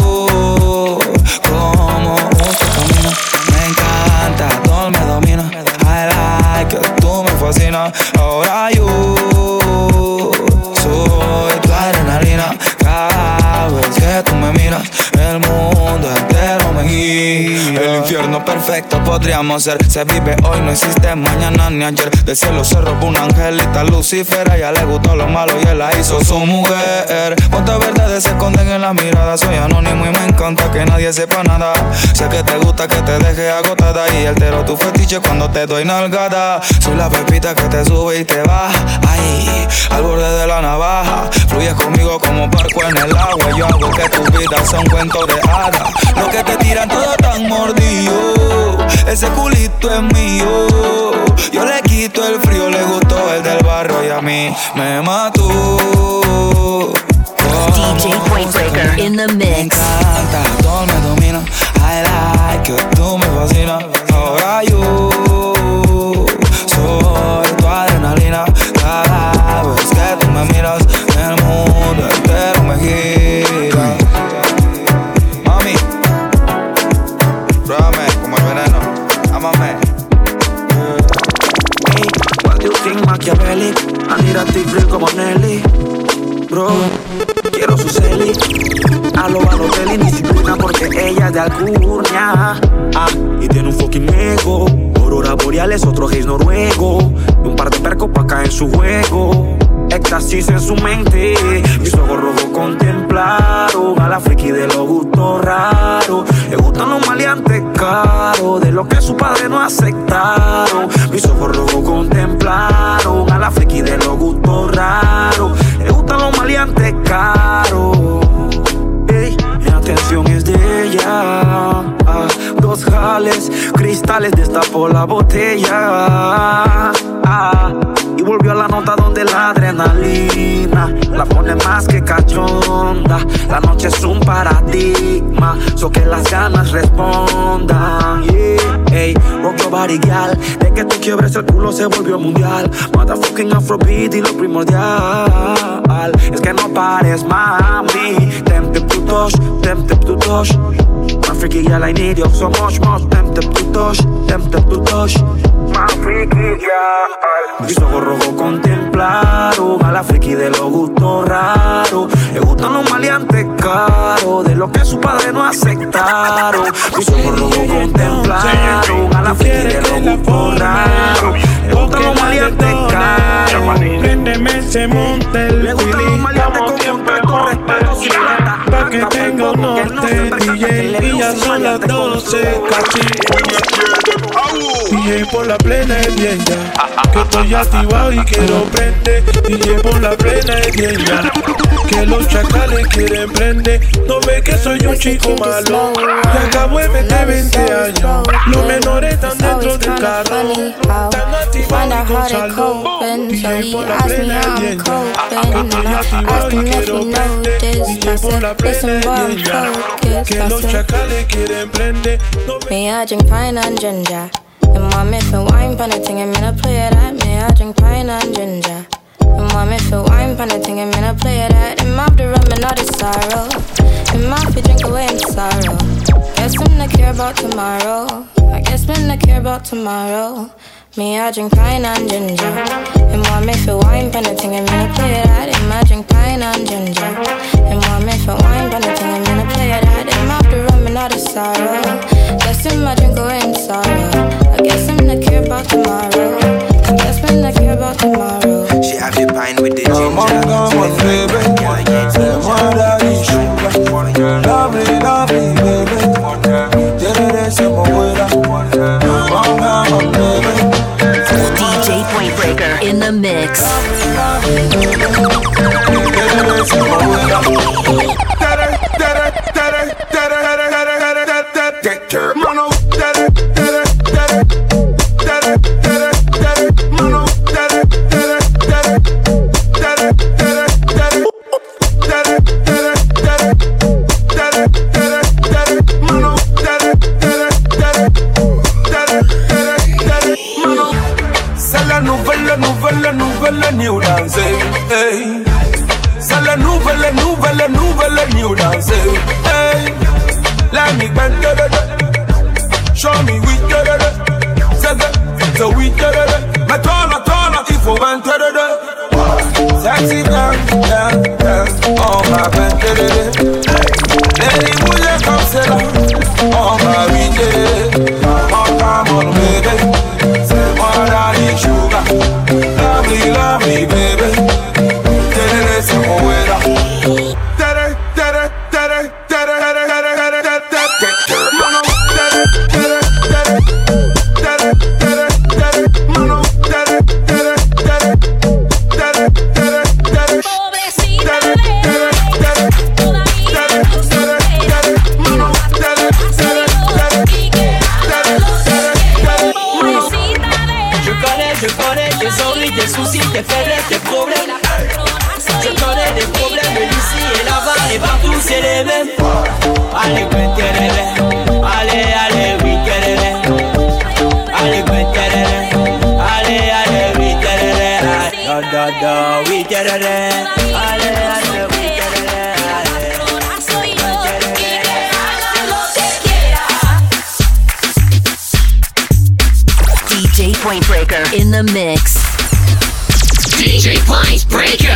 Como usted camina, me encanta, todo me domina. I like it, tú me fascinas. Ahora yo soy tu adrenalina. Cada vez que tú me miras, el mundo entero me guía. El infierno perfecto podríamos ser. Se vive hoy, no existe mañana ni ayer. Del cielo se robó una angelita Lucifer. A ella le gustó lo malo y él la hizo su mujer. Cuántas verdades se esconden en la mirada. Soy anónimo y me encanta que nadie sepa nada. Sé que te gusta que te deje agotada y altero tu fetiche cuando te doy nalgada. Soy la pepita que te sube y te baja. Ahí, al borde de la navaja. Fluyes conmigo como barco en el agua. Yo hago que tu vida sea un cuento de hadas. Lo que te tiran todo tan mordido. Ese culito es mío. Yo le quito el frío, le gustó el del barrio y a mí me mató. D J Pointbreaker in the mix. Me encanta, todo me domina. I like it, tú me fascinas. Ahora yo soy tu adrenalina. Cada vez que tú me miras, el mundo entero me gira. Mami, pruébame como el veneno. Amame. Hey, what do you think, Machiavelli? I need a thick real como Nelly. Bro, quiero su celi. A lo Balotelli, disciplina porque ella es de Alcurnia. Ah, y tiene un fucking ego. Aurora boreales, otro gays noruego. Y un par de percos pa' caer en su juego. Éxtasis en su mente. Mis ojos rojos contemplaron a la friki de los gustos raros. Le gustan los maleantes caros, de lo que su padre no aceptaron. Mis ojos rojos contemplaron a la friki de los gustos raros. Le gustan los maleantes caros. Ey, mi atención es de ella. Ah, dos jales, cristales, destapó la botella. Ah, y volvió a la nota donde la adrenalina la pone más que cachonda. La noche es un paradigma, so que las ganas respondan. Yeah, ey, rock your body, gal. De que tú quiebres el culo se volvió mundial. Motherfucking Afrobeat y lo primordial es que no pares, mami. Tempted to touch, tempted to touch. My freaky girl, I need you so much more. Tempted to touch, tempted to touch. My freaky girl. Mis ojos rojos contemplaron a la friki de los gustos raros. Le gustan los maleantes caros, de lo que su padre no aceptaron. Mis ojos rojos contemplaron a la friki de los gustos raros. Le gustan los maleantes caros. Préndeme ese monte el le gustan los maleantes con completo respeto. Pa' que tenga un norte, D J, y ya son las doce, casi. D J por la plena es bien ya, que estoy activado y quiero prender. D J por la plena es bien ya, que los chacales quieren prender. No ve que soy un chico malo, y acabo de meter veinte años. Los menores están dentro del carro, están activados y con salud. D J por la plena es bien ya, que estoy activado y quiero prender. D J por la plena es bien ya, que los chacales quieren prender. Me I drink pine and ginger. And mommy feel wine pan it thing and me no play that. Me I drink pine and ginger. And mommy feel wine pan it thing and me no play that. And mouth the rum and not the sorrow. And mouth you drink away in sorrow. Guess I'm not care about tomorrow. I guess I'm not care about tomorrow. Me I drink pine and ginger. And mommy feel wine pan it thing and me no play that. And I drink pine and ginger. And mommy feel wine pan it thing and me no play that. And mouth the rum and not the sorrow. Guess I'm not drink away in sorrow. I guess I'm not care about tomorrow. I guess I'm not care about tomorrow. She have the pine with the ginger. Come on, come on, baby. Say more than you sugar. Lovely, lovely, baby. Tiene ese moguera. Come on, come on, baby. D J Pointbreaker in the mix. Tiene ese moguera. new dance, hey. C'est le nouvel, le nouvel, le nouvel, le new dance, hey. Let me bend, da da da. Show me we da da da. Say that, so we da da da. Me turn, turn, if you want da da da. Sexy dance, dance, dance, on my bend, da da da. Lady bouge comme c'est là, on va vider. Oh, come on, baby. C'est moi daddy sugar. Lovely, lovely, baby. Tere, c'est mon weather. Tere, tere, tere, tere, tere, tere, tere, tere, tere. Mano, tere, tere, tere. Tere, tere, tere. Mano, tere, tere, tere. Tere, tere, tere. Pobrecita, tere, tere, tere. Todavía no se tere. Mano, tere, tere, tere. Tere, tere, tere. Pobrecita, je connais, je connais tes envies, tes soucis, tes faiblesses, tes problèmes. Je connais des problèmes ici et là-bas et partout c'est les mêmes. Allez, guettez-les, allez, allez, oui, guettez-les. Allez, guettez-les, allez, allez, oui, guettez-les. Da, da, da, oui, guettez-les. Allez, allez, oui, guettez-les. D J Point Breaker in the mix. D J Point Breaker.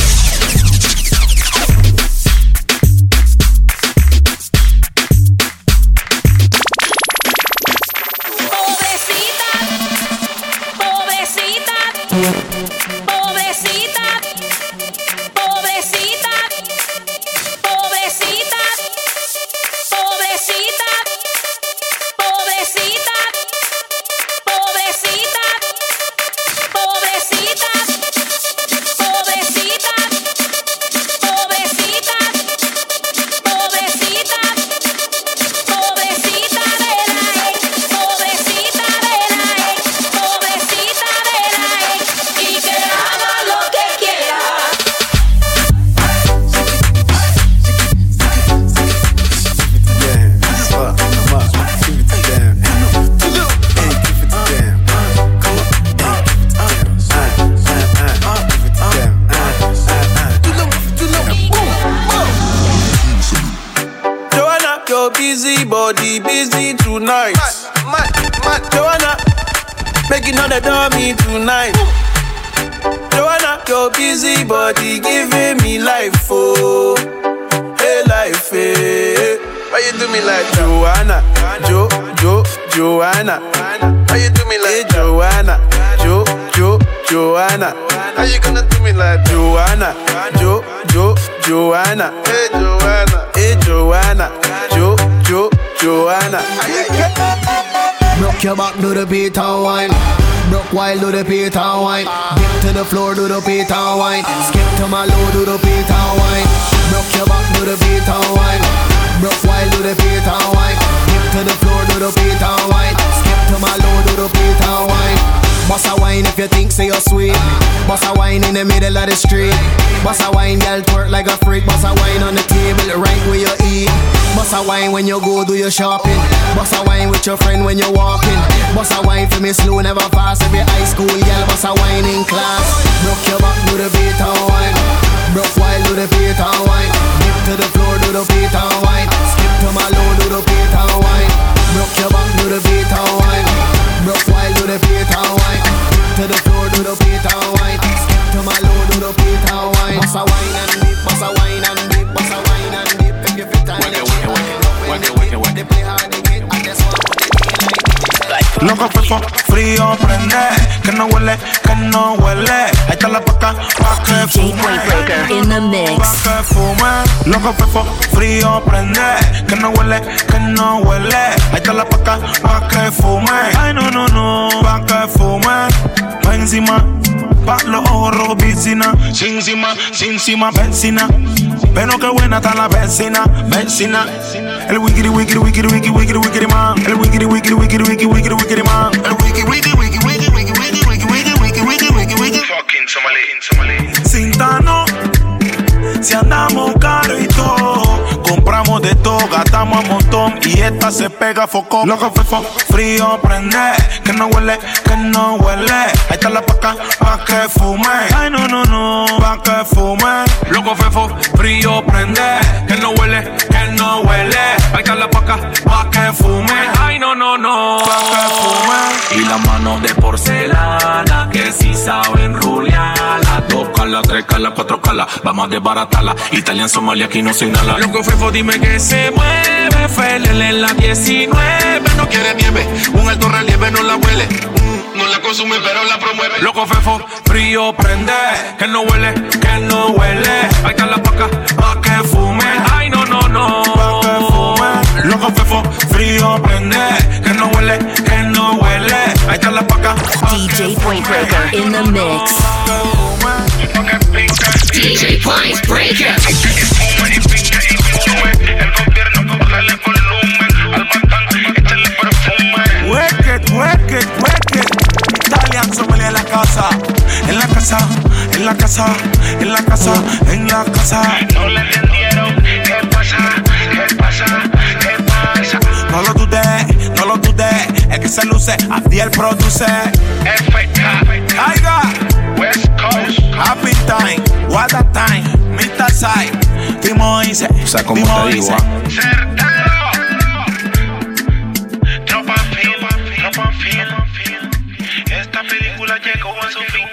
Body busy tonight. Mad, mad, mad. Joanna, making all the dummy tonight. Joanna, your busy body giving me life, oh, hey life, hey. Why you do me like Joanna, Jo, Jo, Joanna? Why you do me like hey, Joanna, Jo, Jo, Joanna? How you gonna do me like Joanna, Jo, Jo, Joanna? Hey Joanna, hey Joanna, Jo, Jo, Joanna. Rock your back, do the beat and wine. Broke while, do the beat and wine. Dip to the floor, do the beat and wine. Skip to my low, do the beat and wine. Broke your back, do the beat and wine. Broke while, do the beat and wine. Dip to the floor, do the beat and wine. Skip to my low, do the beat and wine. Boss a wine if you think say you're sweet. Boss a wine in the middle of the street. Boss a wine, girl twerk like a freak. Boss a wine on the table right where you eat. Boss a wine when you go do your shopping. Boss a wine with your friend when you're walking. Boss a wine for me slow, never fast. Every high school girl boss a wine in class. Broke your back, do the beat and wine. Broke while, do the beat and wine. Dip to the floor, do the beat and wine. Skip to my low, do the beat and wine. Broke your back, do the beat and wine. Broke while, do the beat and wine. To the floor, do the beat and wine. Skip to my low, do the beat and wine. Boss a wine and dip, boss a wine and dip, boss a wine and dip. If you fit and you fit, they play hard to get. I just want to get Loco fefo, frío prende, que no huele, que no huele. Ahí está la paca, pa' que fume. In the mix. Pa' que fume. Loco fefo, frío prende, que no huele, que no huele. Ahí está la paca, pa' que fume. Ay no no no, pa' que fume. Pa' encima, pa' los ojos rojos piscina. Sin encima, sin encima, vecina. Pero qué buena está la vecina, vecina. El wikiri wikiri wikiri wikiri wikiri wikiri man. El wikiri wikiri wikiri wikiri wikiri wikiri man. El wiki wiki wiki wiki wiki wiki wiki wiki wiki wiki wiki wiki. Fucking Somali, Somali. Sintano, si andamos caro y todo, compramos de todo, gastamos a montón. boom y esta se pega foco. Loco fefo, frío prende, que no huele, que no huele. Ahí está la paca, pa' que fume. Ay no, no, no, pa' que fume. Loco fefo, frío prende, que no huele, que no huele. Ahí está la paca, pa' que fume. Ay no, no, no, pa' que fume. Y la mano de porcelana, que si saben rulearla. Dos calas, tres calas, cuatro calas, vamos a desbaratarla. Italian, Somalia, aquí no se inhala. Loco fefo, dime que se mueve. Felele en la diecinueve, no quiere nieve. Un alto relieve no la huele. Mm, no la consume, pero la promueve. Loco fefo, frío prende, que no huele, que no huele. Ahí está la paca, pa' que fume. Ay, no, no, no, pa' que fume. Loco fefo, frío prende, que no huele, que no huele. Ahí está la paca, D J Point Breaker in the mix. D J Point Breaker. Work it, work it, work it. Italian, Somalia en la casa, en la casa, en la casa, en la casa, en la casa. No le entendieron, ¿qué pasa? ¿Qué pasa? ¿Qué pasa? No lo dudé, no lo dudé. El que se luce, así el produce. F K, Aiga, West Coast, happy time, what a time, Mister Side, Timo dice, o sea, como te digo, ¿ah? Certero. Tropa film, tropa film. Esta película llegó a su fin.